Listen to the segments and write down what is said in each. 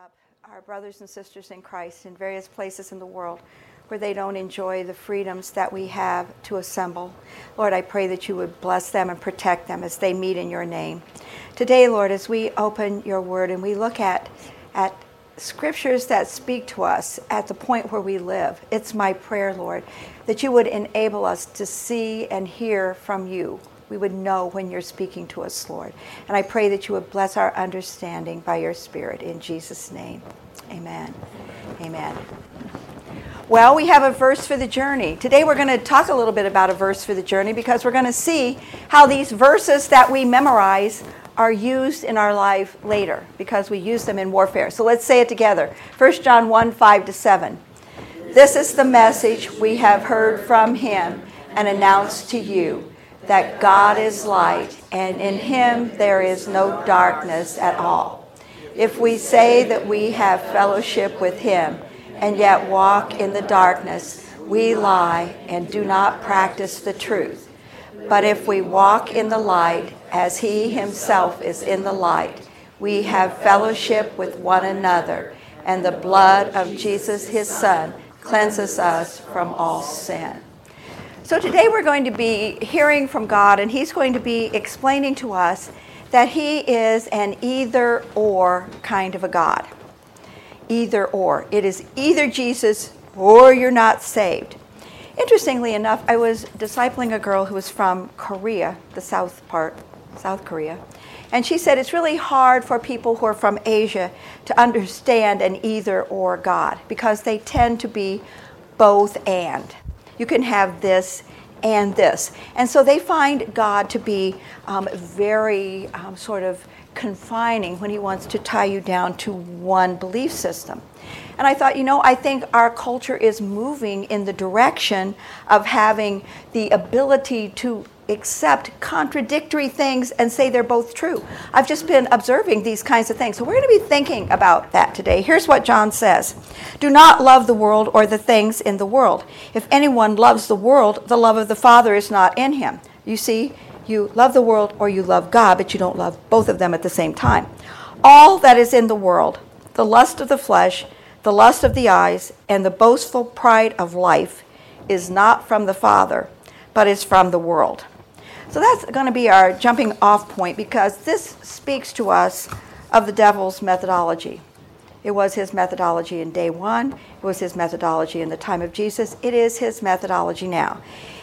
up our brothers and sisters in Christ in various places in the world where they don't enjoy the freedoms that we have to assemble. Lord, I pray that you would bless them and protect them as they meet in your name. Today, Lord, as we open your word and we look at scriptures that speak to us at the point where we live, it's my prayer, Lord, that you would enable us to see and hear from you. We would know when you're speaking to us, Lord. And I pray that you would bless our understanding by your Spirit. In Jesus' name, amen. Amen. Well, we have a verse for the journey. Today we're going to talk a little bit about a verse for the journey because we're going to see how these verses that we memorize are used in our life later because we use them in warfare. So let's say it together. 1 John 1, 5-7. This is the message we have heard from him and announced to you, that God is light, and in him there is no darkness at all. If we say that we have fellowship with him and yet walk in the darkness, we lie and do not practice the truth. But if we walk in the light as he himself is in the light, we have fellowship with one another, and the blood of Jesus his Son cleanses us from all sin. So today we're going to be hearing from God, and he's going to be explaining to us that he is an either-or kind of a God. Either-or. It is either Jesus or you're not saved. Interestingly enough, I was discipling a girl who was from Korea, the South Korea, and she said it's really hard for people who are from Asia to understand an either-or God because they tend to be both and. You can have this and this. And so they find God to be very sort of confining when he wants to tie you down to one belief system. And I thought, I think our culture is moving in the direction of having the ability to accept contradictory things and say they're both true. I've just been observing these kinds of things. So we're going to be thinking about that today. Here's what John says. Do not love the world or the things in the world. If anyone loves the world, the love of the Father is not in him. You see, you love the world or you love God, but you don't love both of them at the same time. All that is in the world, the lust of the flesh, the lust of the eyes, and the boastful pride of life is not from the Father, but is from the world. So that's going to be our jumping off point because this speaks to us of the devil's methodology. It was his methodology in day one. It was his methodology in the time of Jesus. It is his methodology now.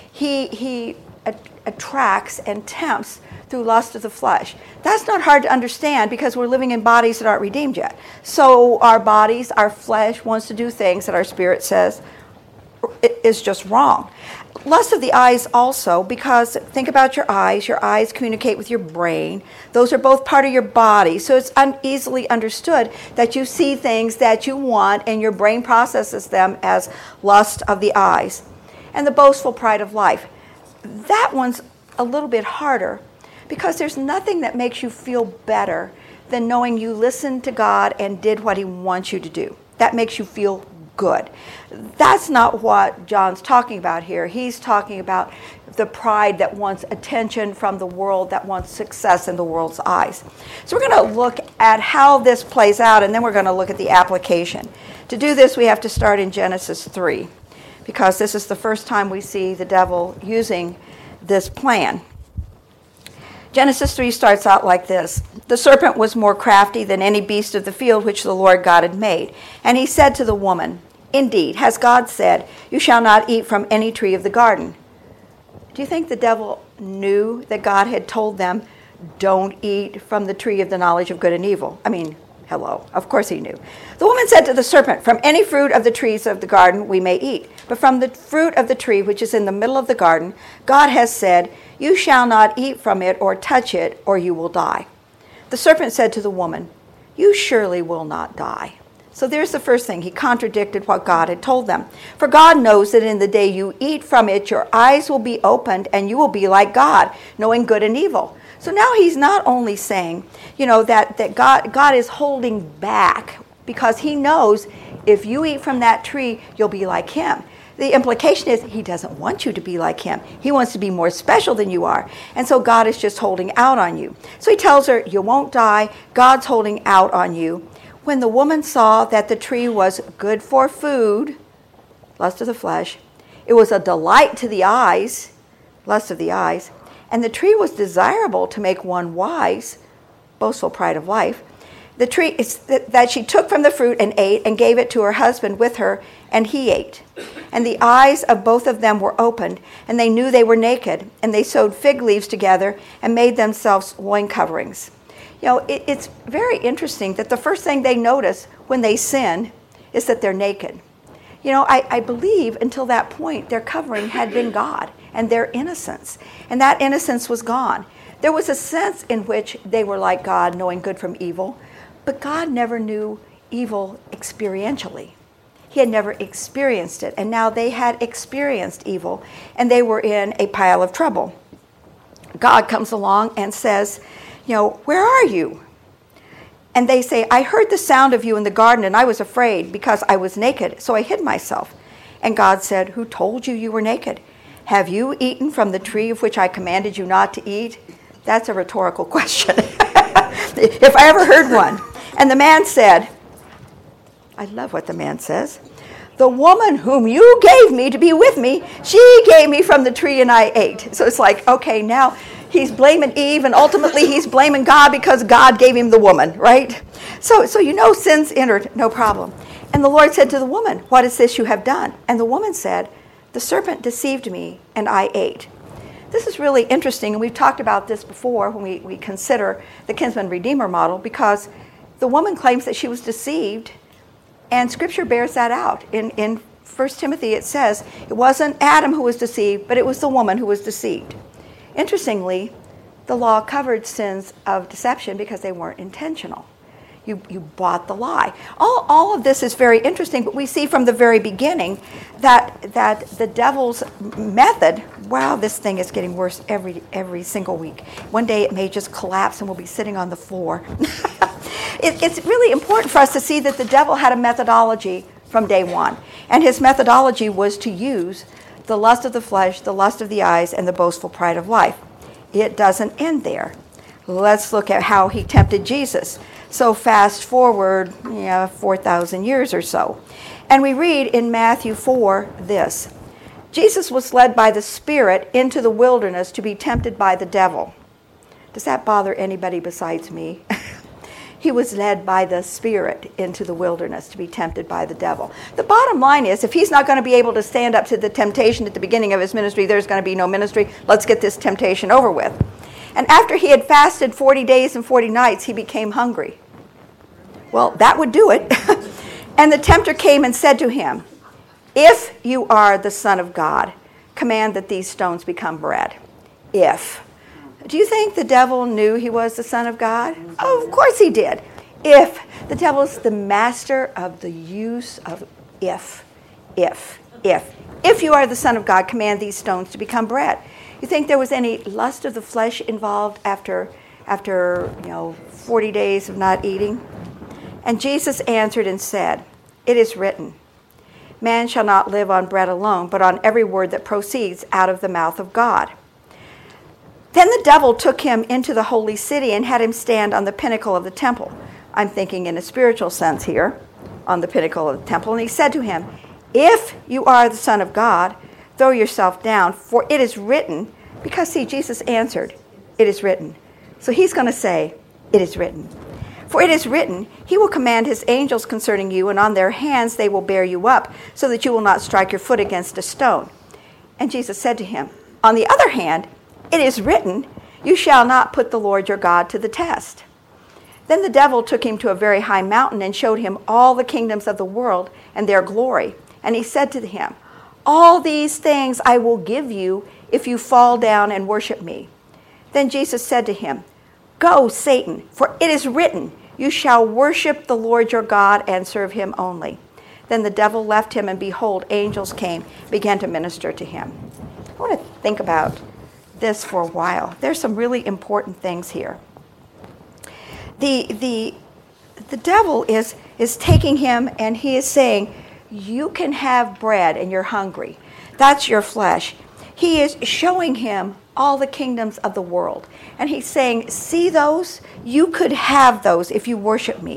He attracts and tempts through lust of the flesh. That's not hard to understand because we're living in bodies that aren't redeemed yet. So our bodies, our flesh wants to do things that our spirit says is just wrong. Lust of the eyes also, because think about your eyes communicate with your brain. Those are both part of your body, so it's easily understood that you see things that you want and your brain processes them as lust of the eyes. And the boastful pride of life. That one's a little bit harder because there's nothing that makes you feel better than knowing you listened to God and did what he wants you to do. That makes you feel good. That's not what John's talking about here. He's talking about the pride that wants attention from the world, that wants success in the world's eyes. So we're going to look at how this plays out, and then we're going to look at the application. To do this, we have to start in Genesis 3, because this is the first time we see the devil using this plan. Genesis 3 starts out like this. The serpent was more crafty than any beast of the field which the Lord God had made. And he said to the woman, indeed, has God said, you shall not eat from any tree of the garden? Do you think the devil knew that God had told them, don't eat from the tree of the knowledge of good and evil? I mean, hello, of course he knew. The woman said to the serpent, from any fruit of the trees of the garden we may eat, but from the fruit of the tree which is in the middle of the garden, God has said, you shall not eat from it or touch it, or you will die. The serpent said to the woman, you surely will not die. So there's the first thing. He contradicted what God had told them. For God knows that in the day you eat from it, your eyes will be opened and you will be like God, knowing good and evil. So now he's not only saying, that God is holding back because he knows if you eat from that tree, you'll be like him. The implication is he doesn't want you to be like him. He wants to be more special than you are. And so God is just holding out on you. So he tells her, you won't die. God's holding out on you. When the woman saw that the tree was good for food, lust of the flesh, it was a delight to the eyes, lust of the eyes, and the tree was desirable to make one wise, boastful pride of life. The tree is that she took from the fruit and ate and gave it to her husband with her, and he ate. And the eyes of both of them were opened, and they knew they were naked, and they sewed fig leaves together and made themselves loin coverings. You know, it's very interesting that the first thing they notice when they sin is that they're naked. You know, I believe until that point their covering had been God and their innocence, and that innocence was gone. There was a sense in which they were like God, knowing good from evil, but God never knew evil experientially. He had never experienced it, and now they had experienced evil, and they were in a pile of trouble. God comes along and says, you know, where are you? And they say, I heard the sound of you in the garden, and I was afraid because I was naked, so I hid myself. And God said, who told you you were naked? Have you eaten from the tree of which I commanded you not to eat? That's a rhetorical question, if I ever heard one. And the man said, I love what the man says, the woman whom you gave me to be with me, she gave me from the tree and I ate. So it's like, okay, now he's blaming Eve, and ultimately he's blaming God because God gave him the woman, right? So you know sin's entered, no problem. And the Lord said to the woman, what is this you have done? And the woman said, the serpent deceived me and I ate. This is really interesting, and we've talked about this before when we consider the kinsman-redeemer model, because the woman claims that she was deceived, and Scripture bears that out. In 1 Timothy it says, it wasn't Adam who was deceived, but it was the woman who was deceived. Interestingly, the law covered sins of deception because they weren't intentional. You bought the lie. All of this is very interesting, but we see from the very beginning that the devil's method, wow, this thing is getting worse every single week. One day it may just collapse and we'll be sitting on the floor. It's really important for us to see that the devil had a methodology from day one. And his methodology was to use the lust of the flesh, the lust of the eyes, and the boastful pride of life. It doesn't end there. Let's look at how he tempted Jesus. So fast forward, 4,000 years or so. And we read in Matthew 4 this. Jesus was led by the Spirit into the wilderness to be tempted by the devil. Does that bother anybody besides me? He was led by the Spirit into the wilderness to be tempted by the devil. The bottom line is, if he's not going to be able to stand up to the temptation at the beginning of his ministry, there's going to be no ministry. Let's get this temptation over with. And after he had fasted 40 days and 40 nights, he became hungry. Well, that would do it. And the tempter came and said to him, if you are the Son of God, command that these stones become bread. If. Do you think the devil knew he was the Son of God? Oh, of course he did. If. The devil is the master of the use of if. If. If you are the Son of God, command these stones to become bread. You think there was any lust of the flesh involved after 40 days of not eating? And Jesus answered and said, it is written, man shall not live on bread alone, but on every word that proceeds out of the mouth of God. Then the devil took him into the holy city and had him stand on the pinnacle of the temple. I'm thinking in a spiritual sense here, on the pinnacle of the temple. And he said to him, if you are the Son of God, throw yourself down, for it is written, because see, Jesus answered, it is written. So he's going to say, it is written. For it is written, he will command his angels concerning you, and on their hands they will bear you up, so that you will not strike your foot against a stone. And Jesus said to him, on the other hand, it is written, you shall not put the Lord your God to the test. Then the devil took him to a very high mountain and showed him all the kingdoms of the world and their glory. And he said to him, all these things I will give you if you fall down and worship me. Then Jesus said to him, go, Satan, for it is written, you shall worship the Lord your God and serve him only. Then the devil left him, and behold, angels came, began to minister to him. I want to think about this for a while. There's some really important things here. The devil is taking him, and he is saying, you can have bread and you're hungry. That's your flesh. He is showing him all the kingdoms of the world. And he's saying, see those? You could have those if you worship me.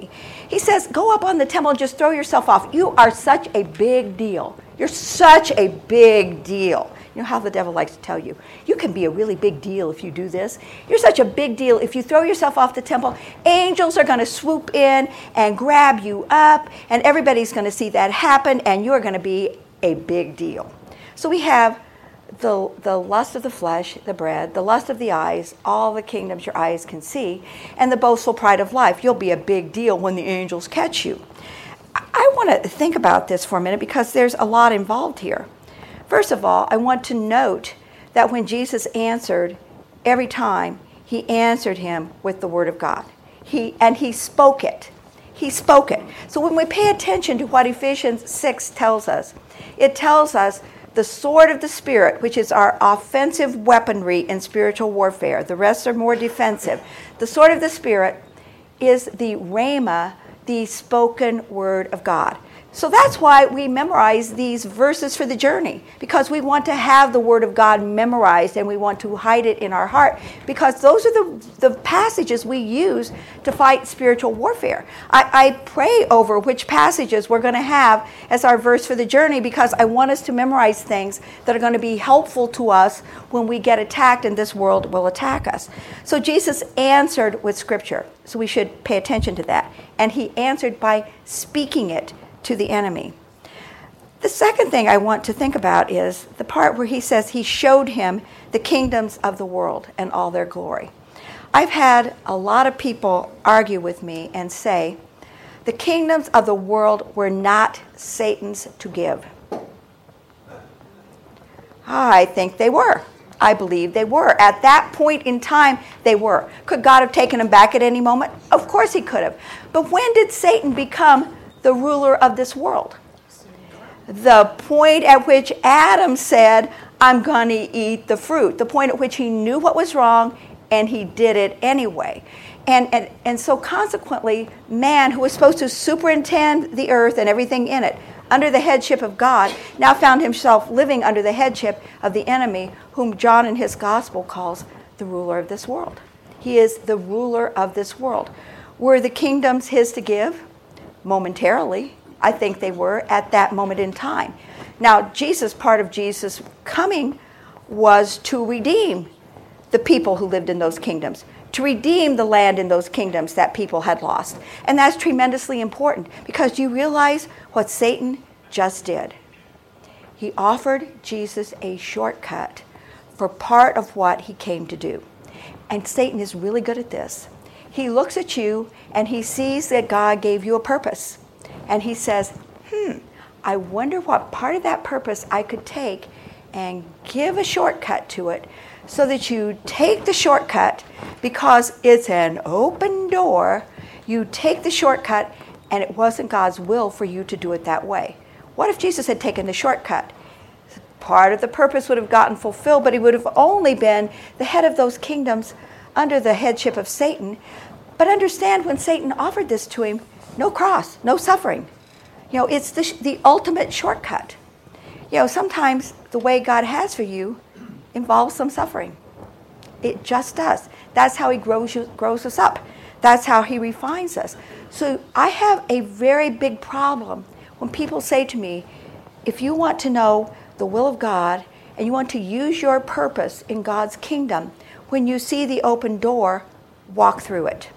He says, go up on the temple and just throw yourself off. You are such a big deal. You're such a big deal. You know how the devil likes to tell you, you can be a really big deal if you do this. You're such a big deal. If you throw yourself off the temple, angels are going to swoop in and grab you up, and everybody's going to see that happen, and you're going to be a big deal. So we have the lust of the flesh, the bread, the lust of the eyes, all the kingdoms your eyes can see, and the boastful pride of life. You'll be a big deal when the angels catch you. I want to think about this for a minute because there's a lot involved here. First of all, I want to note that when Jesus answered, every time he answered him with the word of God. He spoke it. He spoke it. So when we pay attention to what Ephesians 6 tells us, it tells us the sword of the Spirit, which is our offensive weaponry in spiritual warfare. The rest are more defensive. The sword of the Spirit is the rhema, the spoken word of God. So that's why we memorize these verses for the journey, because we want to have the Word of God memorized and we want to hide it in our heart, because those are the passages we use to fight spiritual warfare. I pray over which passages we're going to have as our verse for the journey, because I want us to memorize things that are going to be helpful to us when we get attacked and this world will attack us. So Jesus answered with Scripture, so we should pay attention to that. And he answered by speaking it to the enemy. The second thing I want to think about is the part where he says he showed him the kingdoms of the world and all their glory. I've had a lot of people argue with me and say the kingdoms of the world were not Satan's to give. I think they were. I believe they were. At that point in time, they were. Could God have taken them back at any moment? Of course he could have. But when did Satan become the ruler of this world? The point at which Adam said, I'm going to eat the fruit. The point at which he knew what was wrong and he did it anyway. And so consequently, man, who was supposed to superintend the earth and everything in it, under the headship of God, now found himself living under the headship of the enemy, whom John in his gospel calls the ruler of this world. He is the ruler of this world. Were the kingdoms his to give? Momentarily, I think they were at that moment in time. Now, part of Jesus' coming was to redeem the people who lived in those kingdoms, to redeem the land in those kingdoms that people had lost. And that's tremendously important, because you realize what Satan just did. He offered Jesus a shortcut for part of what he came to do. And Satan is really good at this. He looks at you and he sees that God gave you a purpose. And he says, I wonder what part of that purpose I could take and give a shortcut to it, so that you take the shortcut because it's an open door. You take the shortcut and it wasn't God's will for you to do it that way. What if Jesus had taken the shortcut? Part of the purpose would have gotten fulfilled, but he would have only been the head of those kingdoms under the headship of Satan. But understand, when Satan offered this to him, no cross, no suffering. It's the ultimate shortcut. Sometimes the way God has for you involves some suffering. It just does. That's how he grows us up. That's how he refines us. So I have a very big problem when people say to me, if you want to know the will of God and you want to use your purpose in God's kingdom, when you see the open door, walk through it.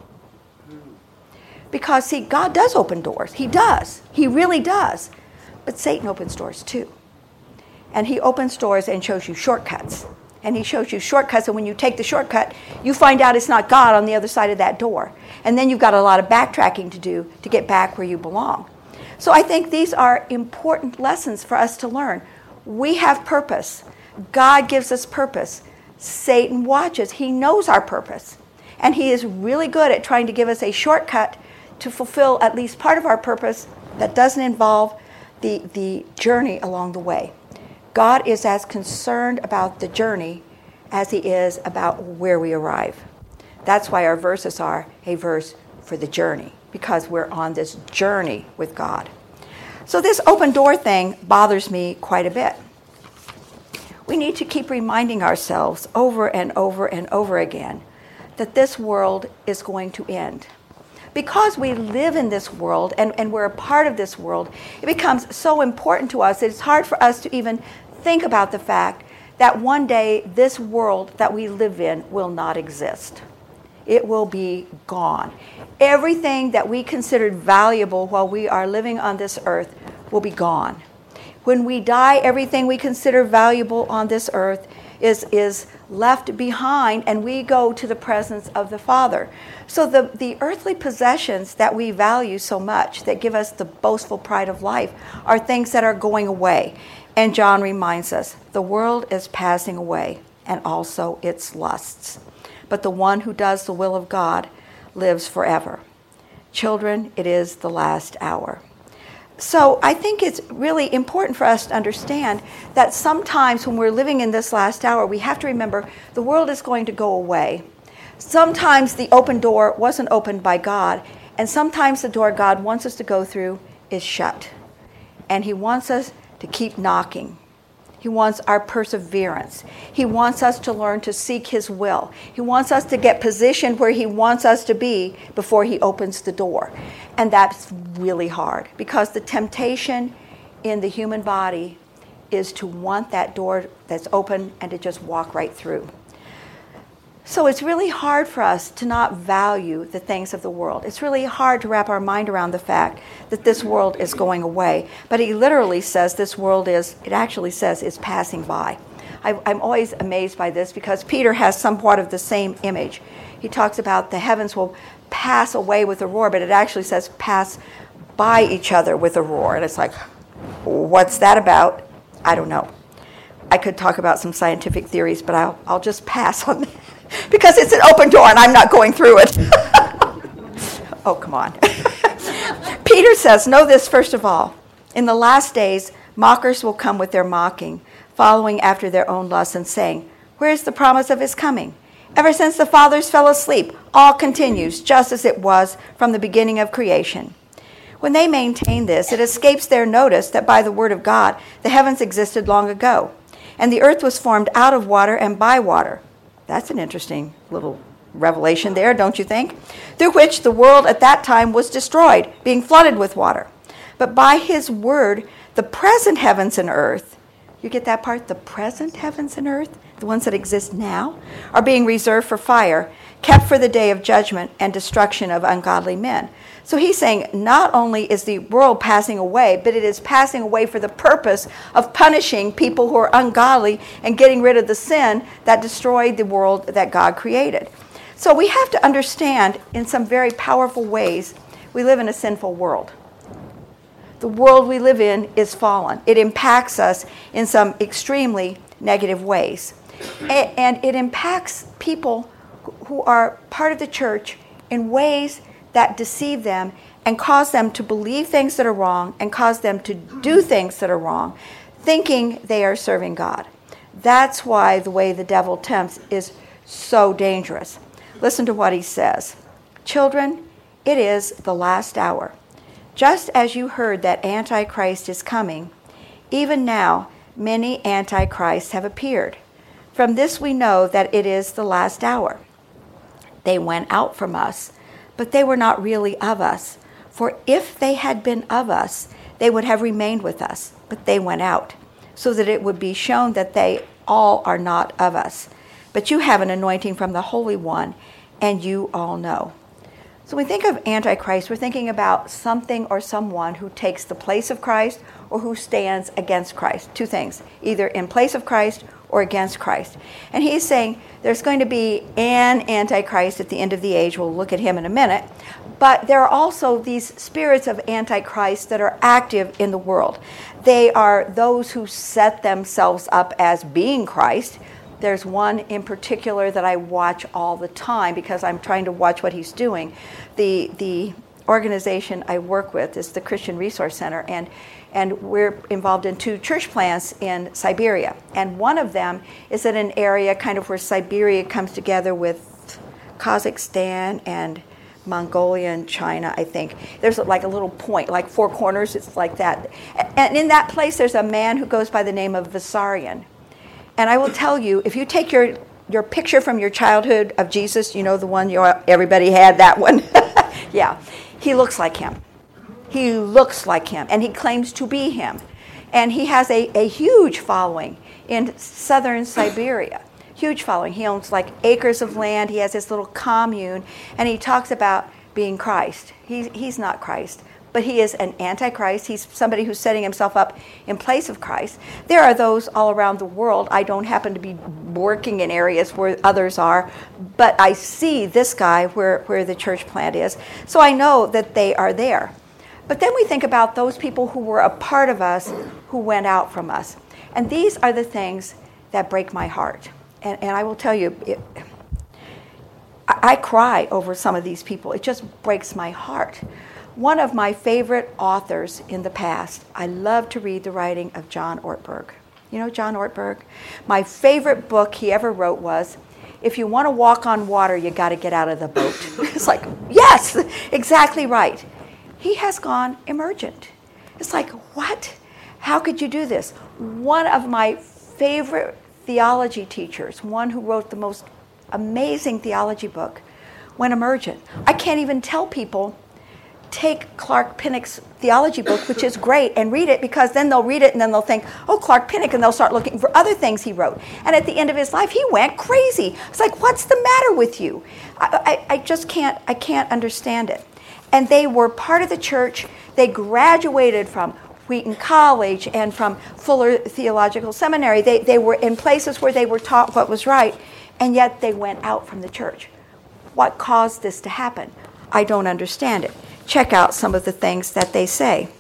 Because, see, God does open doors. He does. He really does. But Satan opens doors too. And he opens doors and shows you shortcuts. And he shows you shortcuts, and when you take the shortcut, you find out it's not God on the other side of that door. And then you've got a lot of backtracking to do to get back where you belong. So I think these are important lessons for us to learn. We have purpose. God gives us purpose. Satan watches. He knows our purpose. And he is really good at trying to give us a shortcut to fulfill at least part of our purpose that doesn't involve the journey along the way. God is as concerned about the journey as he is about where we arrive. That's why our verses are a verse for the journey, because we're on this journey with God. So this open door thing bothers me quite a bit. We need to keep reminding ourselves over and over and over again that this world is going to end. because we live in this world and we're a part of this world, it becomes so important to us that it's hard for us to even think about the fact that one day this world that we live in will not exist. It will be gone. Everything that we considered valuable while we are living on this earth will be gone. When we die, everything we consider valuable on this earth is left behind, and we go to the presence of the Father. So the earthly possessions that we value so much, that give us the boastful pride of life, are things that are going away. And John reminds us, the world is passing away, and also its lusts. But the one who does the will of God lives forever. Children, it is the last hour. So I think it's really important for us to understand that sometimes when we're living in this last hour, we have to remember the world is going to go away. Sometimes the open door wasn't opened by God, and sometimes the door God wants us to go through is shut. And He wants us to keep knocking. He wants our perseverance. He wants us to learn to seek His will. He wants us to get positioned where He wants us to be before He opens the door. And that's really hard, because the temptation in the human body is to want that door that's open and to just walk right through. So it's really hard for us to not value the things of the world. It's really hard to wrap our mind around the fact that this world is going away. But He literally says this world is passing by. I'm always amazed by this, because Peter has somewhat of the same image. He talks about the heavens will pass away with a roar, but it actually says pass by each other with a roar. And it's like, what's that about? I don't know. I could talk about some scientific theories, but I'll just pass on that. Because it's an open door and I'm not going through it. Oh, come on. Peter says, know this first of all. In the last days, mockers will come with their mocking, following after their own lusts and saying, where is the promise of His coming? Ever since the fathers fell asleep, all continues just as it was from the beginning of creation. When they maintain this, it escapes their notice that by the word of God, the heavens existed long ago, and the earth was formed out of water and by water. That's an interesting little revelation there, don't you think? Through which the world at that time was destroyed, being flooded with water. But by His word, the present heavens and earth, you get that part? The present heavens and earth, the ones that exist now, are being reserved for fire, kept for the day of judgment and destruction of ungodly men. So he's saying not only is the world passing away, but it is passing away for the purpose of punishing people who are ungodly and getting rid of the sin that destroyed the world that God created. So we have to understand in some very powerful ways we live in a sinful world. The world we live in is fallen. It impacts us in some extremely negative ways. And it impacts people who are part of the church in ways that deceive them and cause them to believe things that are wrong and cause them to do things that are wrong, thinking they are serving God. That's why the way the devil tempts is so dangerous. Listen to what he says. Children, it is the last hour. Just as you heard that Antichrist is coming, even now many Antichrists have appeared. From this we know that it is the last hour. They went out from us, but they were not really of us. For if they had been of us, they would have remained with us. But they went out, so that it would be shown that they all are not of us. But you have an anointing from the Holy One, and you all know. So when we think of Antichrist, we're thinking about something or someone who takes the place of Christ or who stands against Christ. Two things, either in place of Christ or against Christ. And he's saying there's going to be an Antichrist at the end of the age. We'll look at him in a minute. But there are also these spirits of Antichrist that are active in the world. They are those who set themselves up as being Christ. There's one in particular that I watch all the time because I'm trying to watch what he's doing. The organization I work with is the Christian Resource Center, and we're involved in 2 church plants in Siberia. And one of them is in an area kind of where Siberia comes together with Kazakhstan and Mongolia and China, I think. There's like a little point, like 4 corners, it's like that. And in that place there's a man who goes by the name of Vissarion. And I will tell you, if you take your picture from your childhood of Jesus, you know the one everybody had, that one. Yeah, he looks like him. He looks like him, and he claims to be him. And he has a huge following in southern Siberia. Huge following. He owns like acres of land. He has this little commune, and he talks about being Christ. He's not Christ, but he is an antichrist. He's somebody who's setting himself up in place of Christ. There are those all around the world. I don't happen to be working in areas where others are, but I see this guy where the church plant is, so I know that they are there. But then we think about those people who were a part of us who went out from us. And these are the things that break my heart. And I will tell you, I cry over some of these people. It just breaks my heart. One of my favorite authors in the past, I love to read the writing of John Ortberg. You know John Ortberg? My favorite book he ever wrote was, if you want to walk on water, you got to get out of the boat. It's like, yes, exactly right. He has gone emergent. It's like, what? How could you do this? One of my favorite theology teachers, one who wrote the most amazing theology book, went emergent. I can't even tell people, take Clark Pinnock's theology book, which is great, and read it, because then they'll read it and then they'll think, oh, Clark Pinnock, and they'll start looking for other things he wrote. And at the end of his life, he went crazy. It's like, what's the matter with you? I just can't understand it. And they were part of the church. They graduated from Wheaton College and from Fuller Theological Seminary. They were in places where they were taught what was right, and yet they went out from the church. What caused this to happen? I don't understand it. Check out some of the things that they say.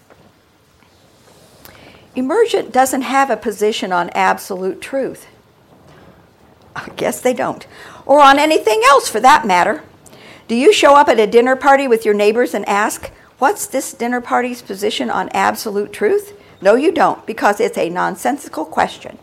Emergent doesn't have a position on absolute truth. I guess they don't. Or on anything else for that matter. Do you show up at a dinner party with your neighbors and ask, what's this dinner party's position on absolute truth? No, you don't, because it's a nonsensical question.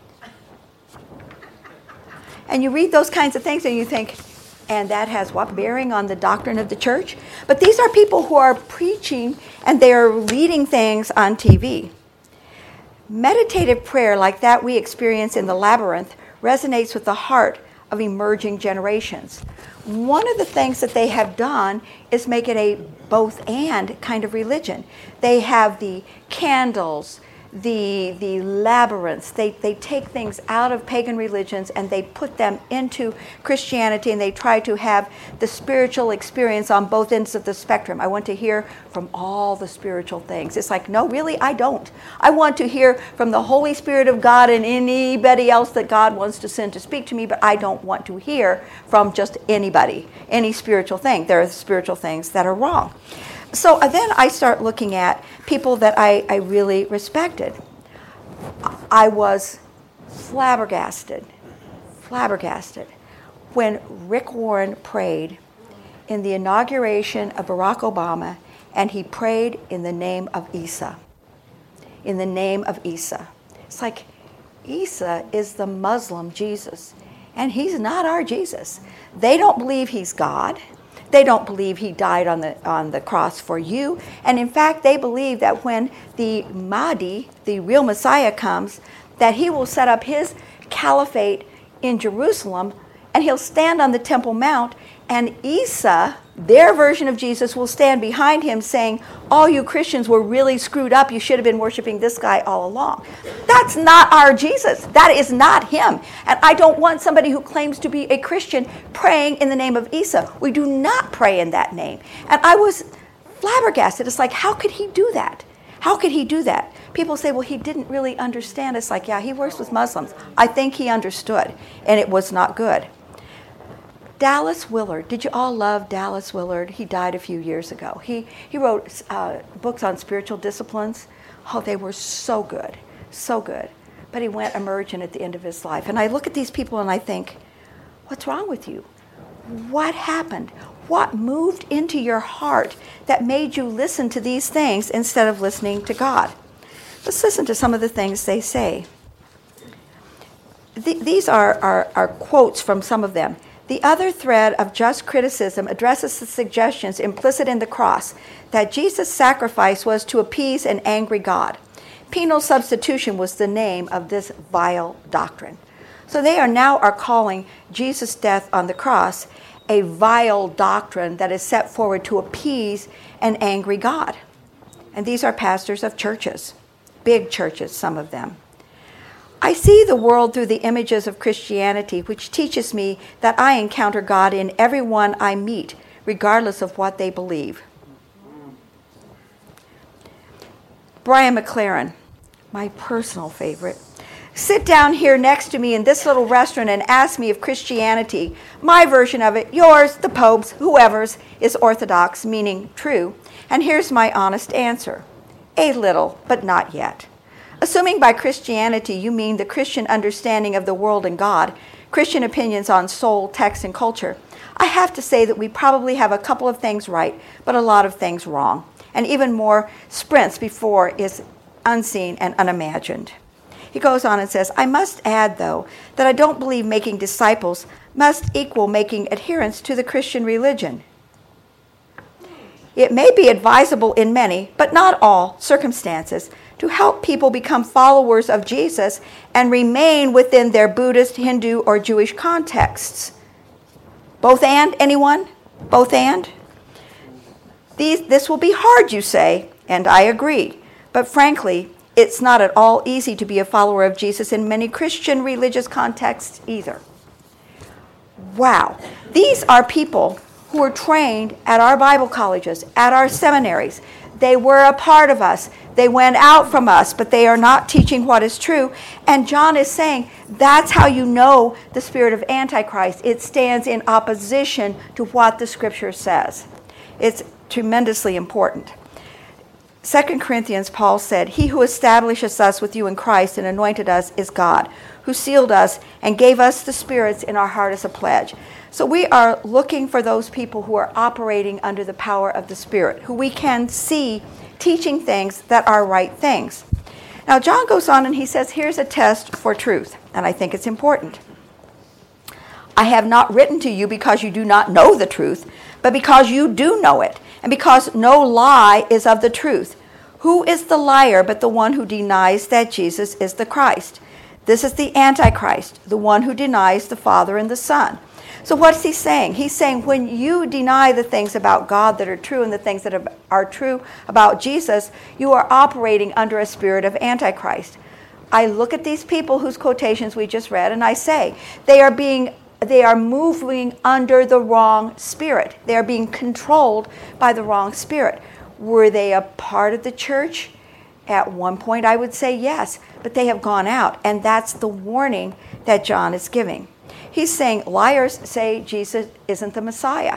And you read those kinds of things and you think, and that has what bearing on the doctrine of the church? But these are people who are preaching and they're leading things on TV. Meditative prayer like that we experience in the labyrinth resonates with the heart of emerging generations. One of the things that they have done is make it a both and kind of religion. They have the candles, the labyrinths. They take things out of pagan religions and they put them into Christianity, and they try to have the spiritual experience on both ends of the spectrum. I want to hear from all the spiritual things. It's like, no, really, I don't. I want to hear from the Holy Spirit of God and anybody else that God wants to send to speak to me, but I don't want to hear from just anybody, any spiritual thing. There are spiritual things that are wrong. So then I start looking at people that I really respected. I was flabbergasted when Rick Warren prayed in the inauguration of Barack Obama, and he prayed in the name of Isa. In the name of Isa. It's like, Isa is the Muslim Jesus, and he's not our Jesus. They don't believe he's God. They don't believe he died on the cross for you. And in fact, they believe that when the Mahdi, the real Messiah, comes, that he will set up his caliphate in Jerusalem, and he'll stand on the Temple Mount, and Isa, their version of Jesus, will stand behind him saying, all you Christians were really screwed up. You should have been worshiping this guy all along. That's not our Jesus. That is not him. And I don't want somebody who claims to be a Christian praying in the name of Isa. We do not pray in that name. And I was flabbergasted. It's like, how could he do that? How could he do that? People say, well, he didn't really understand. It's like, yeah, he works with Muslims. I think he understood, and it was not good. Dallas Willard. Did you all love Dallas Willard? He died a few years ago. He wrote books on spiritual disciplines. Oh, they were so good, so good. But he went emergent at the end of his life. And I look at these people and I think, what's wrong with you? What happened? What moved into your heart that made you listen to these things instead of listening to God? Let's listen to some of the things they say. These are quotes from some of them. The other thread of just criticism addresses the suggestions implicit in the cross that Jesus' sacrifice was to appease an angry God. Penal substitution was the name of this vile doctrine. So they are calling Jesus' death on the cross a vile doctrine that is set forward to appease an angry God. And these are pastors of churches, big churches, some of them. I see the world through the images of Christianity, which teaches me that I encounter God in everyone I meet, regardless of what they believe. Brian McLaren, my personal favorite, sit down here next to me in this little restaurant and ask me if Christianity, my version of it, yours, the Pope's, whoever's, is orthodox, meaning true. And here's my honest answer. A little, but not yet. Assuming by Christianity you mean the Christian understanding of the world and God, Christian opinions on soul, text, and culture, I have to say that we probably have a couple of things right, but a lot of things wrong. And even more sprints before is unseen and unimagined. He goes on and says, I must add, though, that I don't believe making disciples must equal making adherents to the Christian religion. It may be advisable in many, but not all, circumstances to help people become followers of Jesus and remain within their Buddhist, Hindu, or Jewish contexts. Both and, anyone? Both and? This will be hard, you say, and I agree. But frankly, it's not at all easy to be a follower of Jesus in many Christian religious contexts either. Wow. These are people who were trained at our Bible colleges, at our seminaries. They were a part of us. They went out from us, but they are not teaching what is true. And John is saying that's how you know the spirit of Antichrist. It stands in opposition to what the Scripture says. It's tremendously important. 2 Corinthians, Paul said, He who establishes us with you in Christ and anointed us is God, who sealed us and gave us the spirits in our heart as a pledge. So we are looking for those people who are operating under the power of the Spirit, who we can see teaching things that are right things. Now, John goes on and he says, here's a test for truth, and I think it's important. I have not written to you because you do not know the truth, but because you do know it, and because no lie is of the truth. Who is the liar but the one who denies that Jesus is the Christ? This is the Antichrist, the one who denies the Father and the Son. So what's he saying? He's saying when you deny the things about God that are true and the things that are true about Jesus, you are operating under a spirit of Antichrist. I look at these people whose quotations we just read and I say, they are moving under the wrong spirit. They are being controlled by the wrong spirit. Were they a part of the church? At one point I would say yes, but they have gone out, and that's the warning that John is giving. He's saying liars say Jesus isn't the Messiah.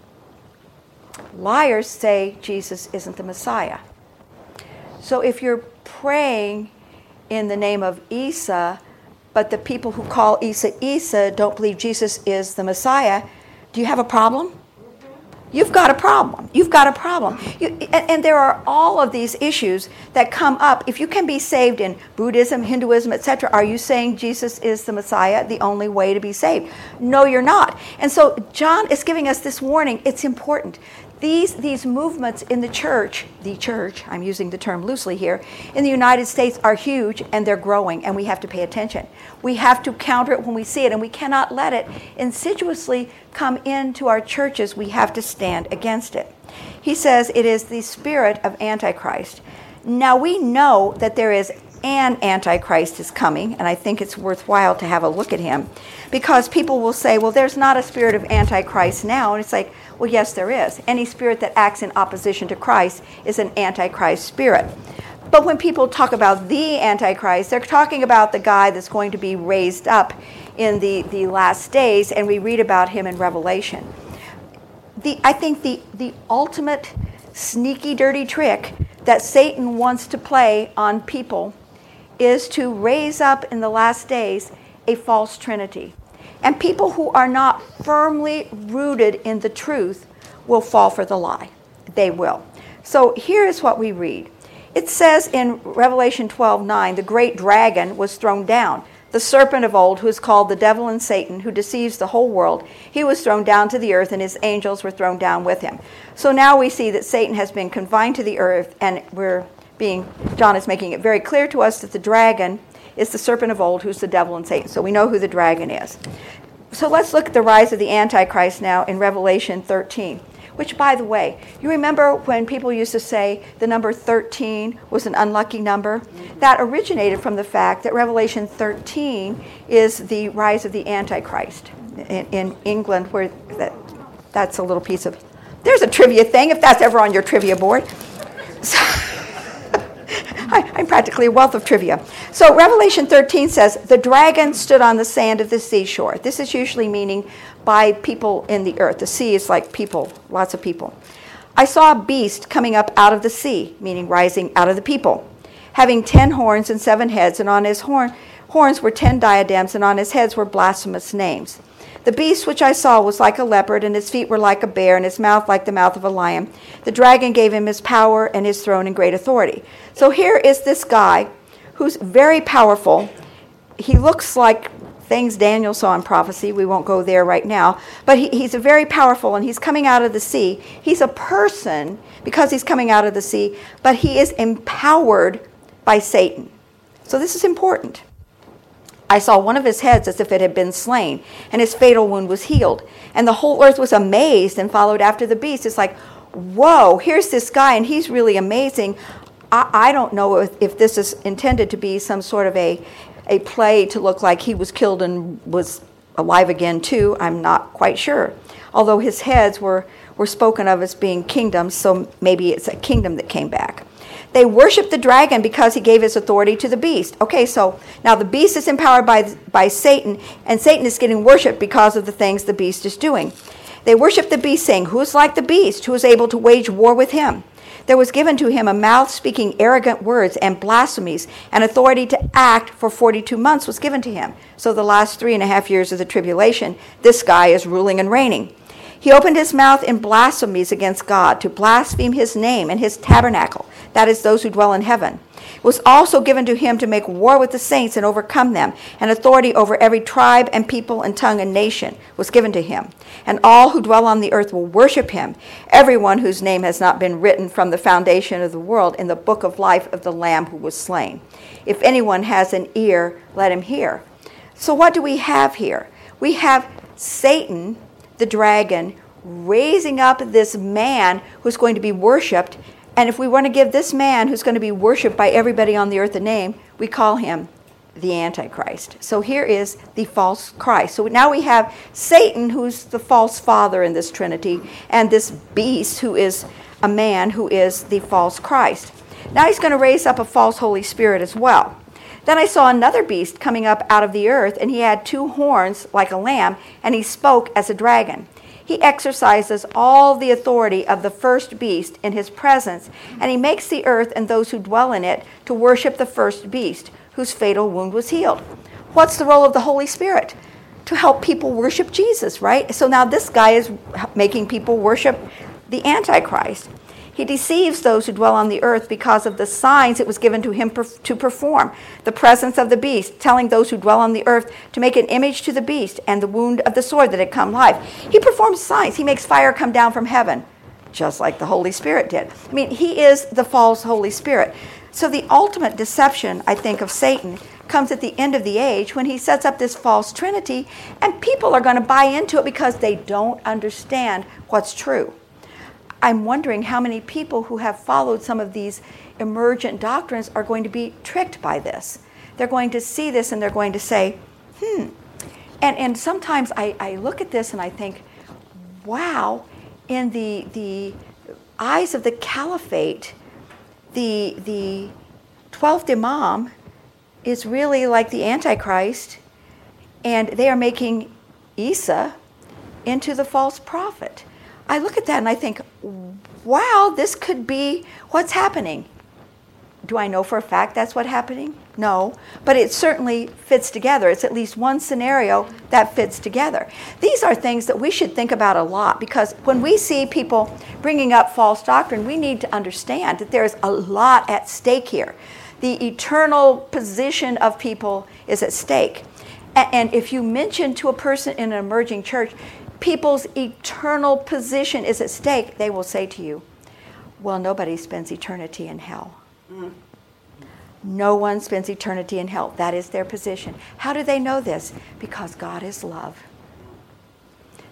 Liars say Jesus isn't the Messiah. So if you're praying in the name of Isa, but the people who call Isa don't believe Jesus is the Messiah, do you have a problem? You've got a problem. You've got a problem. And there are all of these issues that come up. If you can be saved in Buddhism, Hinduism, etc., are you saying Jesus is the Messiah, the only way to be saved? No, you're not. And so John is giving us this warning. It's important. These movements in the church, I'm using the term loosely here, in the United States are huge and they're growing, and we have to pay attention. We have to counter it when we see it, and we cannot let it insidiously come into our churches. We have to stand against it. He says it is the spirit of Antichrist. Now we know that there is an Antichrist is coming, and I think it's worthwhile to have a look at him, because people will say, well, there's not a spirit of Antichrist now, and it's like, well, yes, there is. Any spirit that acts in opposition to Christ is an Antichrist spirit. But when people talk about the Antichrist, they're talking about the guy that's going to be raised up in the last days, and we read about him in Revelation. I think the ultimate sneaky, dirty trick that Satan wants to play on people is to raise up in the last days a false trinity. And people who are not firmly rooted in the truth will fall for the lie. They will. So here is what we read. It says in Revelation 12:9, the great dragon was thrown down, the serpent of old, who is called the devil and Satan, who deceives the whole world. He was thrown down to the earth, and his angels were thrown down with him. So now we see that Satan has been confined to the earth, and John is making it very clear to us that the dragon is the serpent of old, who's the devil and Satan. So we know who the dragon is. So let's look at the rise of the Antichrist now in Revelation 13. Which, by the way, you remember when people used to say the number 13 was an unlucky number? That originated from the fact that Revelation 13 is the rise of the Antichrist. In England, where that's a little piece of... There's a trivia thing, if that's ever on your trivia board. So, I'm practically a wealth of trivia. So Revelation 13 says, the dragon stood on the sand of the seashore. This is usually meaning by people in the earth. The sea is like people, lots of people. I saw a beast coming up out of the sea, meaning rising out of the people, having 10 horns and 7 heads, and on his horns were 10 diadems, and on his heads were blasphemous names. The beast which I saw was like a leopard, and his feet were like a bear, and his mouth like the mouth of a lion. The dragon gave him his power and his throne and great authority. So here is this guy who's very powerful. He looks like things Daniel saw in prophecy. We won't go there right now. But he's a very powerful, and he's coming out of the sea. He's a person because he's coming out of the sea, but he is empowered by Satan. So this is important. I saw one of his heads as if it had been slain, and his fatal wound was healed. And the whole earth was amazed and followed after the beast. It's like, whoa, here's this guy, and he's really amazing. I don't know if this is intended to be some sort of a play to look like he was killed and was alive again too. I'm not quite sure. Although his heads were spoken of as being kingdoms, so maybe it's a kingdom that came back. They worship the dragon because he gave his authority to the beast. Okay, so now the beast is empowered by Satan, and Satan is getting worshipped because of the things the beast is doing. They worship the beast, saying, who is like the beast, who is able to wage war with him? There was given to him a mouth speaking arrogant words and blasphemies, and authority to act for 42 months was given to him. So the last 3.5 years of the tribulation, this guy is ruling and reigning. He opened his mouth in blasphemies against God, to blaspheme his name and his tabernacle, that is, those who dwell in heaven. It was also given to him to make war with the saints and overcome them, and authority over every tribe and people and tongue and nation was given to him. And all who dwell on the earth will worship him, everyone whose name has not been written from the foundation of the world in the book of life of the Lamb who was slain. If anyone has an ear, let him hear. So what do we have here? We have Satan, the dragon, raising up this man who's going to be worshipped. And if we want to give this man who's going to be worshipped by everybody on the earth a name, we call him the Antichrist. So here is the false Christ. So now we have Satan, who's the false father in this Trinity, and this beast who is a man who is the false Christ. Now he's going to raise up a false Holy Spirit as well. Then I saw another beast coming up out of the earth, and he had 2 horns like a lamb, and he spoke as a dragon. He exercises all the authority of the first beast in his presence, and he makes the earth and those who dwell in it to worship the first beast, whose fatal wound was healed. What's the role of the Holy Spirit? To help people worship Jesus, right? So now this guy is making people worship the Antichrist. He deceives those who dwell on the earth because of the signs it was given to him to perform. The presence of the beast, telling those who dwell on the earth to make an image to the beast, and the wound of the sword that had come life. He performs signs. He makes fire come down from heaven, just like the Holy Spirit did. I mean, he is the false Holy Spirit. So the ultimate deception, I think, of Satan comes at the end of the age when he sets up this false trinity, and people are going to buy into it because they don't understand what's true. I'm wondering how many people who have followed some of these emergent doctrines are going to be tricked by this. They're going to see this and they're going to say, And sometimes I look at this and I think, wow, in the eyes of the caliphate, the 12th Imam is really like the Antichrist, and they are making Isa into the false prophet. I look at that and I think, wow, this could be what's happening. Do I know for a fact that's what's happening? No, but it certainly fits together. It's at least one scenario that fits together. These are things that we should think about a lot, because when we see people bringing up false doctrine, we need to understand that there's a lot at stake here. The eternal position of people is at stake. And if you mention to a person in an emerging church, people's eternal position is at stake, they will say to you, well, nobody spends eternity in hell. No one spends eternity in hell. That is their position. How do they know this? Because God is love.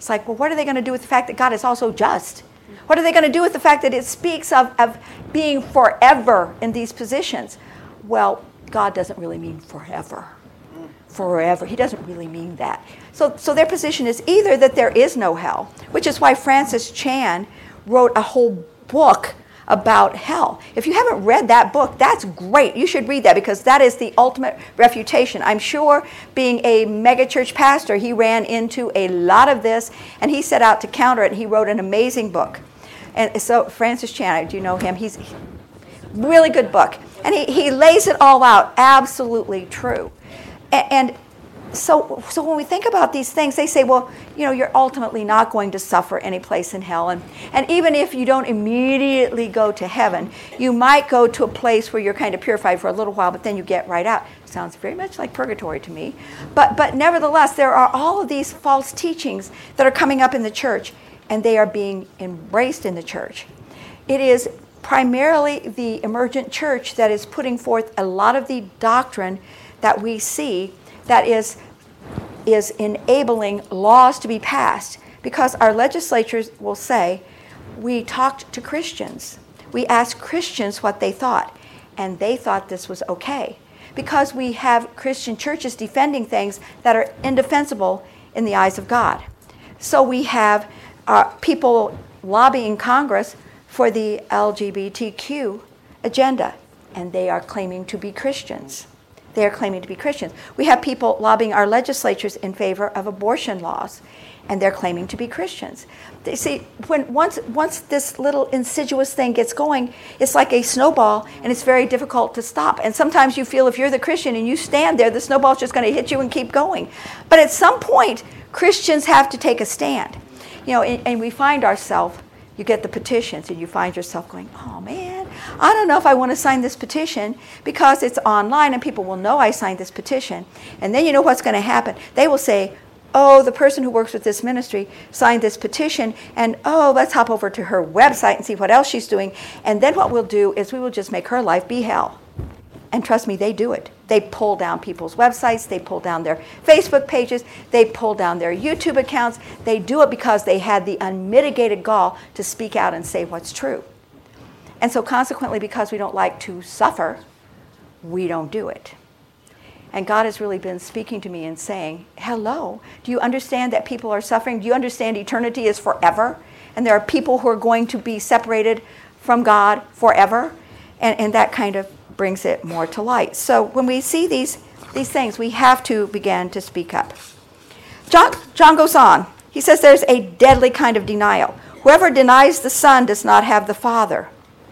It's like, well, what are they going to do with the fact that God is also just? What are they going to do with the fact that it speaks of being forever in these positions? Well, God doesn't really mean forever. Forever. He doesn't really mean that. So their position is either that there is no hell, which is why Francis Chan wrote a whole book about hell. If you haven't read that book, that's great. You should read that because that is the ultimate refutation. I'm sure being a megachurch pastor, he ran into a lot of this and he set out to counter it. He wrote an amazing book. And so Francis Chan, do you know him? He's really good book. And he lays it all out, absolutely true. And so when we think about these things, they say, well, you're ultimately not going to suffer any place in hell. And even if you don't immediately go to heaven, you might go to a place where you're kind of purified for a little while, but then you get right out. Sounds very much like purgatory to me. But nevertheless, there are all of these false teachings that are coming up in the church, and they are being embraced in the church. It is primarily the emergent church that is putting forth a lot of the doctrine that we see that is enabling laws to be passed, because our legislatures will say, we talked to Christians. We asked Christians what they thought, and they thought this was okay. Because we have Christian churches defending things that are indefensible in the eyes of God. So we have people lobbying Congress for the LGBTQ agenda, and they are claiming to be Christians. They are claiming to be Christians. We have people lobbying our legislatures in favor of abortion laws, and they're claiming to be Christians. They see, once this little insidious thing gets going, it's like a snowball, and it's very difficult to stop. And sometimes you feel if you're the Christian and you stand there, the snowball's just going to hit you and keep going. But at some point, Christians have to take a stand. And we find ourselves, you get the petitions, and you find yourself going, oh man, I don't know if I want to sign this petition because it's online and people will know I signed this petition. And then you know what's going to happen. They will say, oh, the person who works with this ministry signed this petition, and oh, let's hop over to her website and see what else she's doing. And then what we'll do is we will just make her life be hell. And trust me, they do it. They pull down people's websites. They pull down their Facebook pages. They pull down their YouTube accounts. They do it because they had the unmitigated gall to speak out and say what's true. And so consequently, because we don't like to suffer, we don't do it. And God has really been speaking to me and saying, hello, do you understand that people are suffering? Do you understand eternity is forever? And there are people who are going to be separated from God forever? And that kind of brings it more to light. So when we see these things, we have to begin to speak up. John goes on. He says there's a deadly kind of denial. Whoever denies the Son does not have the Father.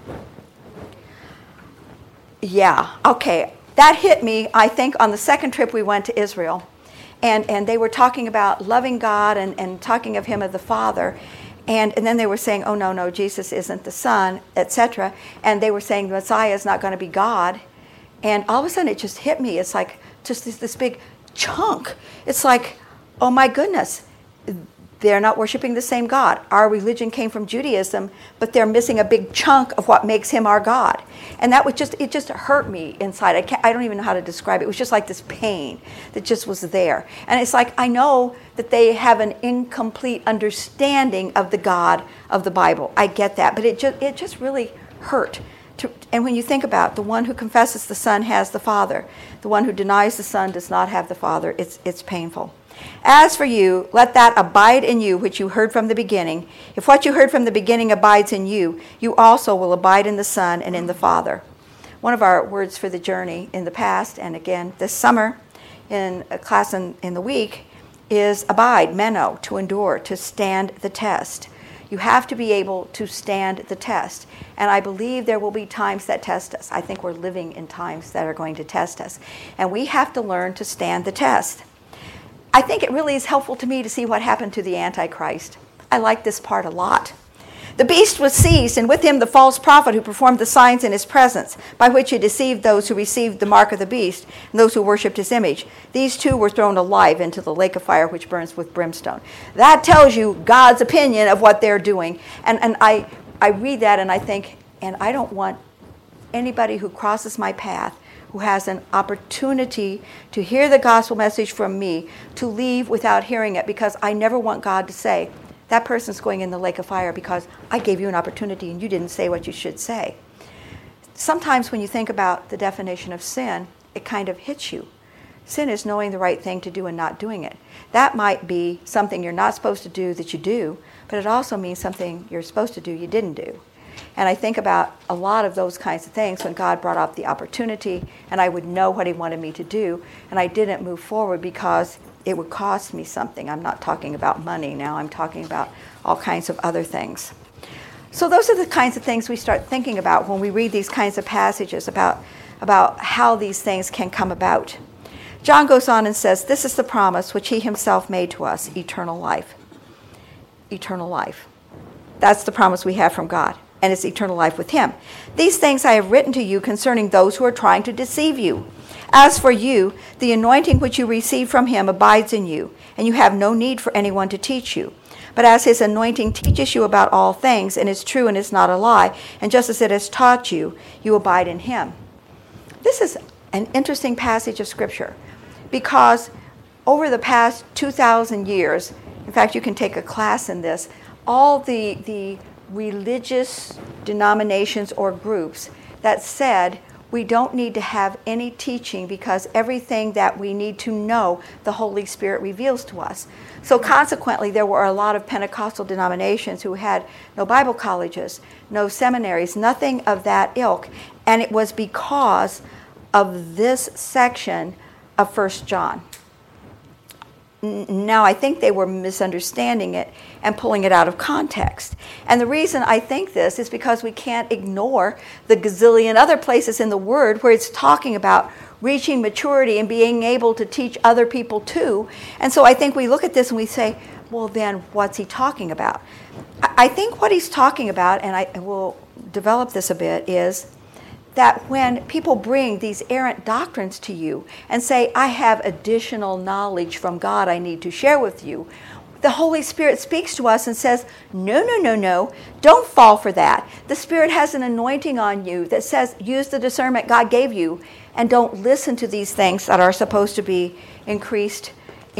Yeah, okay. That hit me, I think, on the second trip we went to Israel. And they were talking about loving God and talking of Him as the Father. And then they were saying, oh, no, Jesus isn't the Son, etc. And they were saying the Messiah is not going to be God. And all of a sudden it just hit me. It's like just this big chunk. It's like, oh, my goodness. They're not worshiping the same God. Our religion came from Judaism, but they're missing a big chunk of what makes Him our God. And that was it just hurt me inside. I don't even know how to describe it. It was just like this pain that just was there. And it's like, I know that they have an incomplete understanding of the God of the Bible. I get that, but it just really hurt. And when you think about the one who confesses the Son has the Father, the one who denies the Son does not have the Father, it's painful. As for you, let that abide in you which you heard from the beginning. If what you heard from the beginning abides in you, you also will abide in the Son and in the Father. One of our words for the journey in the past, and again this summer in a class in the week, is abide, meno, to endure, to stand the test. You have to be able to stand the test. And I believe there will be times that test us. I think we're living in times that are going to test us. And we have to learn to stand the test. I think it really is helpful to me to see what happened to the Antichrist. I like this part a lot. The beast was seized, and with him the false prophet who performed the signs in his presence, by which he deceived those who received the mark of the beast and those who worshipped his image. These two were thrown alive into the lake of fire which burns with brimstone. That tells you God's opinion of what they're doing. And I read that and I think, and I don't want anybody who crosses my path who has an opportunity to hear the gospel message from me to leave without hearing it, because I never want God to say, that person's going in the lake of fire because I gave you an opportunity and you didn't say what you should say. Sometimes when you think about the definition of sin, it kind of hits you. Sin is knowing the right thing to do and not doing it. That might be something you're not supposed to do that you do, but it also means something you're supposed to do you didn't do. And I think about a lot of those kinds of things when God brought up the opportunity and I would know what he wanted me to do, and I didn't move forward because it would cost me something. I'm not talking about money now. I'm talking about all kinds of other things. So those are the kinds of things we start thinking about when we read these kinds of passages about how these things can come about. John goes on and says, this is the promise which he himself made to us, eternal life. Eternal life. That's the promise we have from God, and it's eternal life with him. These things I have written to you concerning those who are trying to deceive you. As for you, the anointing which you receive from him abides in you, and you have no need for anyone to teach you. But as his anointing teaches you about all things, and is true and is not a lie, and just as it has taught you, you abide in him. This is an interesting passage of Scripture, because over the past 2,000 years, in fact, you can take a class in this, all the religious denominations or groups that said we don't need to have any teaching because everything that we need to know, the Holy Spirit reveals to us. So consequently, there were a lot of Pentecostal denominations who had no Bible colleges, no seminaries, nothing of that ilk. And it was because of this section of 1 John. Now, I think they were misunderstanding it and pulling it out of context. And the reason I think this is because we can't ignore the gazillion other places in the Word where it's talking about reaching maturity and being able to teach other people too. And so I think we look at this and we say, well, then what's he talking about? I think what he's talking about, and I will develop this a bit, is that when people bring these errant doctrines to you and say, I have additional knowledge from God I need to share with you, the Holy Spirit speaks to us and says, no, don't fall for that. The Spirit has an anointing on you that says, use the discernment God gave you and don't listen to these things that are supposed to be increased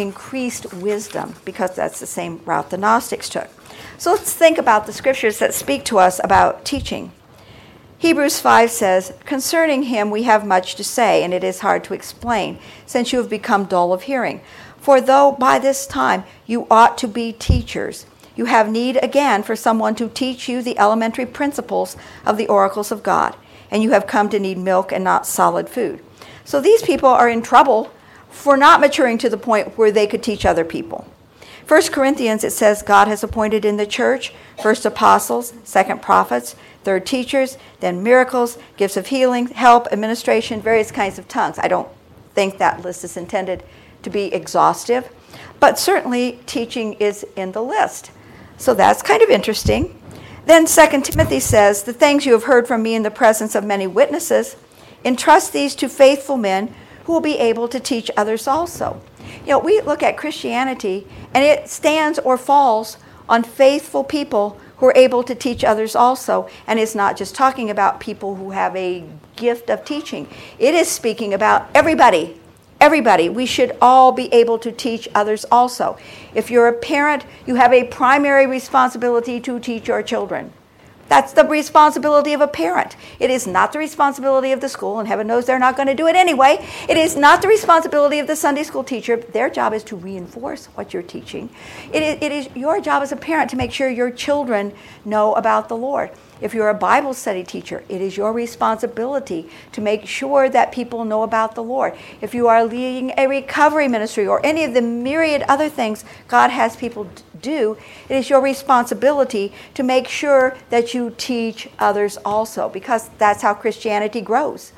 wisdom, because that's the same route the Gnostics took. So let's think about the scriptures that speak to us about teaching. Hebrews 5 says, concerning him we have much to say, and it is hard to explain, since you have become dull of hearing. For though by this time you ought to be teachers, you have need again for someone to teach you the elementary principles of the oracles of God, and you have come to need milk and not solid food. So these people are in trouble for not maturing to the point where they could teach other people. 1 Corinthians, it says, God has appointed in the church, first apostles, second prophets, third teachers, then miracles, gifts of healing, help, administration, various kinds of tongues. I don't think that list is intended to be exhaustive, but certainly teaching is in the list. So that's kind of interesting. Then 2 Timothy says, the things you have heard from me in the presence of many witnesses, entrust these to faithful men who will be able to teach others also. You know, we look at Christianity and it stands or falls on faithful people who are able to teach others also. And it's not just talking about people who have a gift of teaching. It is speaking about everybody. Everybody. We should all be able to teach others also. If you're a parent, you have a primary responsibility to teach your children. That's the responsibility of a parent. It is not the responsibility of the school, and heaven knows they're not going to do it anyway. It is not the responsibility of the Sunday school teacher. Their job is to reinforce what you're teaching. It is your job as a parent to make sure your children know about the Lord. If you're a Bible study teacher, it is your responsibility to make sure that people know about the Lord. If you are leading a recovery ministry or any of the myriad other things God has people do, it is your responsibility to make sure that you teach others also, because that's how Christianity grows.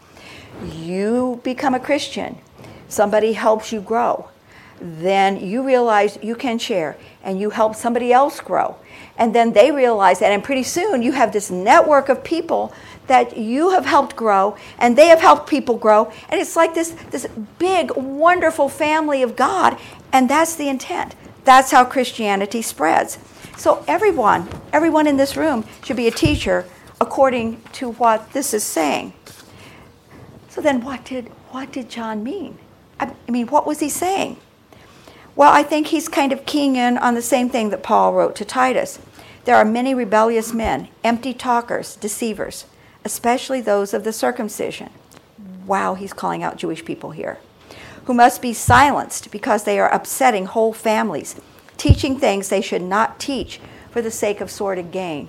You become a Christian, somebody helps you grow, then you realize you can share and you help somebody else grow. And then they realize that, and pretty soon you have this network of people that you have helped grow, and they have helped people grow, and it's like this big, wonderful family of God, and that's the intent. That's how Christianity spreads. So everyone in this room should be a teacher according to what this is saying. So then what did John mean? I mean, what was he saying? Well, I think he's kind of keying in on the same thing that Paul wrote to Titus. There are many rebellious men, empty talkers, deceivers, especially those of the circumcision. Wow, he's calling out Jewish people here. Who must be silenced because they are upsetting whole families, teaching things they should not teach for the sake of sordid gain.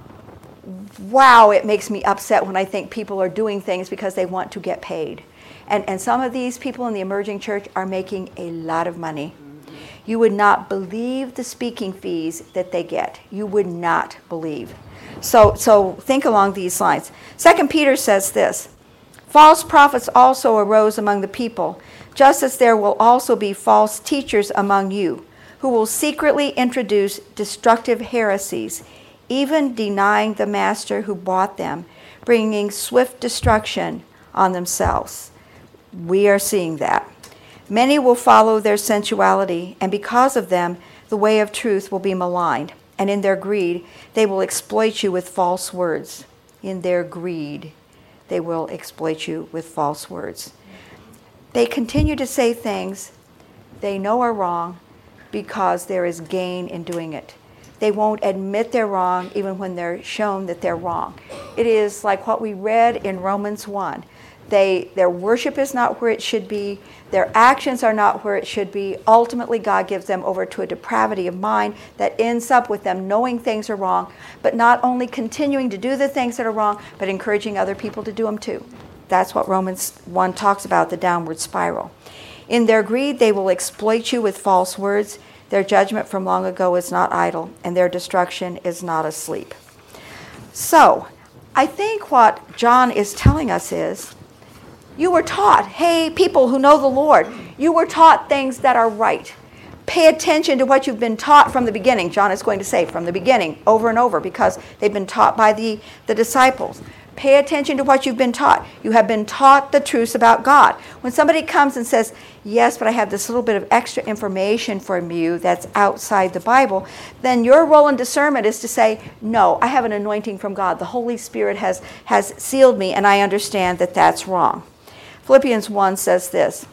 Wow, it makes me upset when I think people are doing things because they want to get paid. And some of these people in the emerging church are making a lot of money. You would not believe the speaking fees that they get. You would not believe. So think along these lines. 2 Peter says this, false prophets also arose among the people, just as there will also be false teachers among you, who will secretly introduce destructive heresies, even denying the master who bought them, bringing swift destruction on themselves. We are seeing that. Many will follow their sensuality, and because of them, the way of truth will be maligned. And in their greed, they will exploit you with false words. In their greed, they will exploit you with false words. They continue to say things they know are wrong because there is gain in doing it. They won't admit they're wrong even when they're shown that they're wrong. It is like what we read in Romans 1. Their worship is not where it should be. Their actions are not where it should be. Ultimately, God gives them over to a depravity of mind that ends up with them knowing things are wrong, but not only continuing to do the things that are wrong, but encouraging other people to do them too. That's what Romans 1 talks about, the downward spiral. In their greed, they will exploit you with false words. Their judgment from long ago is not idle, and their destruction is not asleep. So, I think what John is telling us is, you were taught, hey, people who know the Lord, you were taught things that are right. Pay attention to what you've been taught from the beginning. John is going to say from the beginning over and over because they've been taught by the disciples. Pay attention to what you've been taught. You have been taught the truths about God. When somebody comes and says, yes, but I have this little bit of extra information from you that's outside the Bible, then your role in discernment is to say, no, I have an anointing from God. The Holy Spirit has sealed me, and I understand that that's wrong. Philippians 1 says this,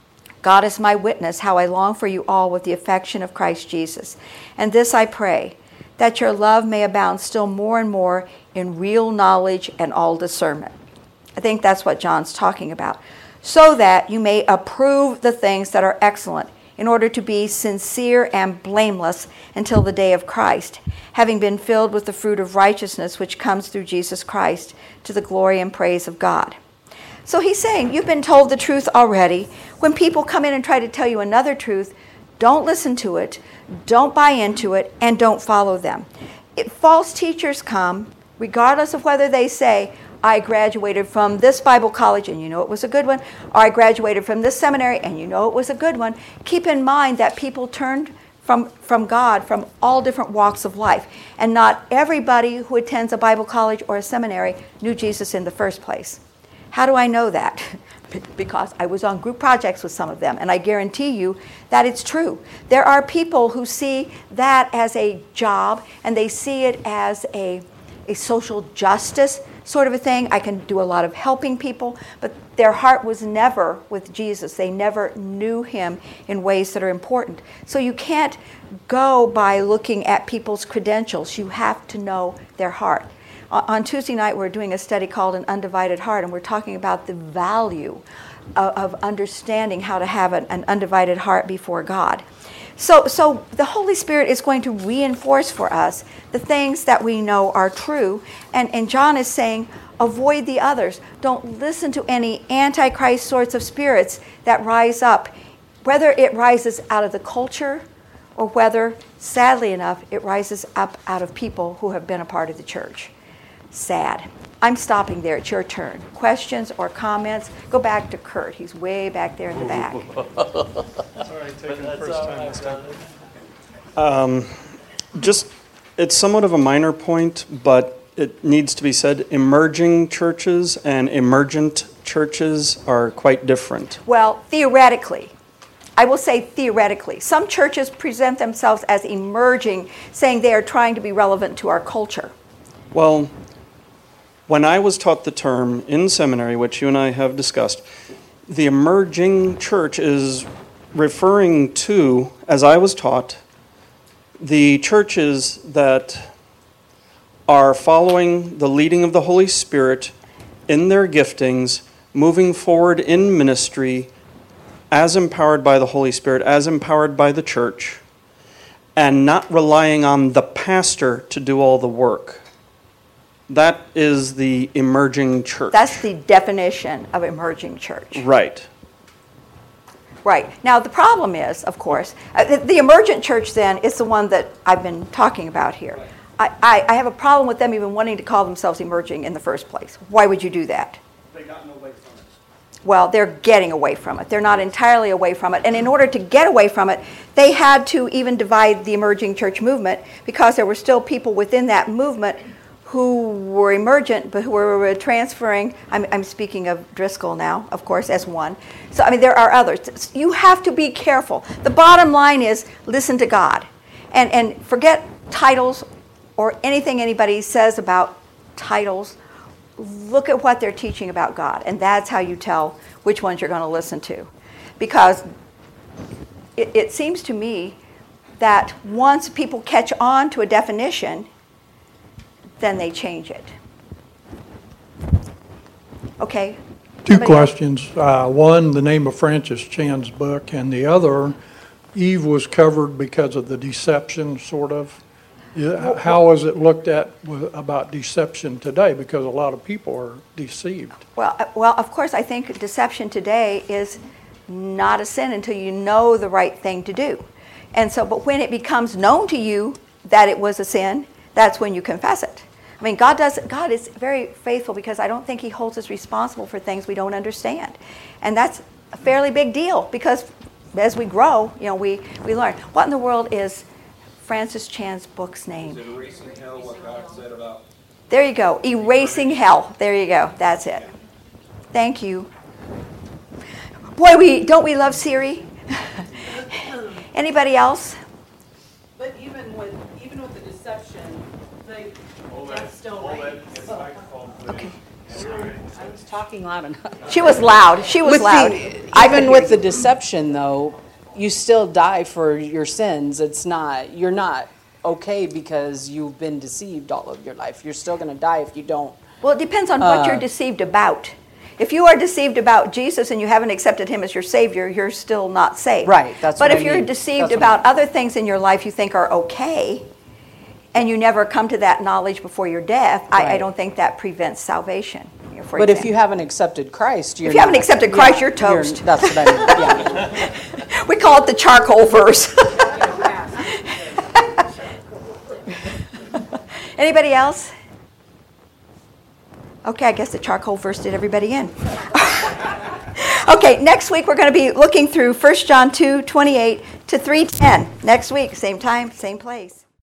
God is my witness how I long for you all with the affection of Christ Jesus. And this I pray, that your love may abound still more and more in real knowledge and all discernment. I think that's what John's talking about. So that you may approve the things that are excellent, in order to be sincere and blameless until the day of Christ, having been filled with the fruit of righteousness which comes through Jesus Christ, to the glory and praise of God. So he's saying, you've been told the truth already. When people come in and try to tell you another truth, don't listen to it, don't buy into it, and don't follow them. If false teachers come, regardless of whether they say, I graduated from this Bible college and you know it was a good one, or I graduated from this seminary and you know it was a good one, keep in mind that people turned from God from all different walks of life. And not everybody who attends a Bible college or a seminary knew Jesus in the first place. How do I know that? Because I was on group projects with some of them, and I guarantee you that it's true. There are people who see that as a job, and they see it as a social justice sort of a thing. I can do a lot of helping people, but their heart was never with Jesus. They never knew him in ways that are important. So you can't go by looking at people's credentials. You have to know their heart. On Tuesday night, we're doing a study called An Undivided Heart, and we're talking about the value of understanding how to have an undivided heart before God. So the Holy Spirit is going to reinforce for us the things that we know are true, and John is saying, avoid the others. Don't listen to any antichrist sorts of spirits that rise up, whether it rises out of the culture or whether, sadly enough, it rises up out of people who have been a part of the church. Sad. I'm stopping there. It's your turn. Questions or comments? Go back to Kurt. He's way back there in the back. Sorry, taking the first time this time. It's somewhat of a minor point, but it needs to be said. Emerging churches and emergent churches are quite different. Well, theoretically. I will say theoretically. Some churches present themselves as emerging, saying they are trying to be relevant to our culture. Well, When I was taught the term in seminary, which you and I have discussed, the emerging church is referring to, as I was taught, the churches that are following the leading of the Holy Spirit in their giftings, moving forward in ministry as empowered by the Holy Spirit, as empowered by the church, and not relying on the pastor to do all the work. That is the emerging church. That's the definition of emerging church. Right. Right. Now, the problem is, of course, the emergent church then is the one that I've been talking about here. I have a problem with them even wanting to call themselves emerging in the first place. Why would you do that? They've gotten away from it. Well, they're getting away from it. They're not entirely away from it. And in order to get away from it, they had to even divide the emerging church movement because there were still people within that movement who were emergent, but who were transferring. I'm speaking of Driscoll now, of course, as one. So, I mean, there are others. You have to be careful. The bottom line is listen to God. And forget titles or anything anybody says about titles. Look at what they're teaching about God. And that's how you tell which ones you're going to listen to. Because it seems to me that once people catch on to a definition, then they change it. Okay. Two questions. One, the name of Francis Chan's book, and the other, Eve was covered because of the deception, sort of. How is it looked at about deception today? Because a lot of people are deceived. Well, of course, I think deception today is not a sin until you know the right thing to do. And so, but when it becomes known to you that it was a sin, that's when you confess it. I mean, God is very faithful because I don't think he holds us responsible for things we don't understand. And that's a fairly big deal because as we grow, we learn. What in the world is Francis Chan's book's name? Is it Erasing Hell, what God said about... There you go. Erasing Hell. There you go. That's it. Thank you. Boy, don't we love Siri? Anybody else? But even with the deception, that's still right. Okay. I was talking loud enough. She was loud. She was loud. Even with the deception, though, you still die for your sins. You're not okay because you've been deceived all of your life. You're still going to die if you don't. Well, it depends on what you're deceived about. If you are deceived about Jesus and you haven't accepted him as your Savior, you're still not saved. Right. That's what I mean. But if you're deceived about other things in your life you think are okay, and you never come to that knowledge before your death, I don't think that prevents salvation. But if you haven't accepted Christ, you're toast. That's what I mean. Yeah. We call it the charcoal verse. Anybody else? Okay, I guess the charcoal verse did everybody in. Okay, next week we're going to be looking through 1 John 2:28 to 3:10. Next week, same time, same place.